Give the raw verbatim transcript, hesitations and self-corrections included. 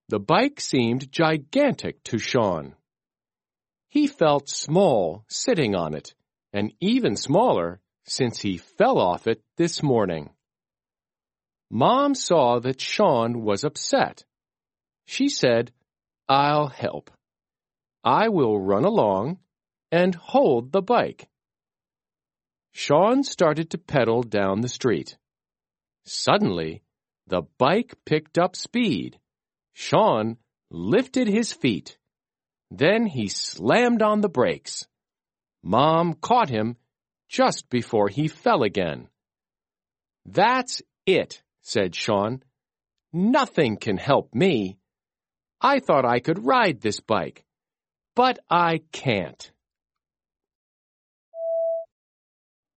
The bike seemed gigantic to Sean. He felt small sitting on it, and even smaller since he fell off it this morning. Mom saw that Sean was upset. She said, "I'll help. I will run along and hold the bike." Sean started to pedal down the street. Suddenly, the bike picked up speed. Sean lifted his feet. Then he slammed on the brakes. Mom caught him just before he fell again. "That's it," said Sean. "Nothing can help me. I thought I could ride this bike, but I can't."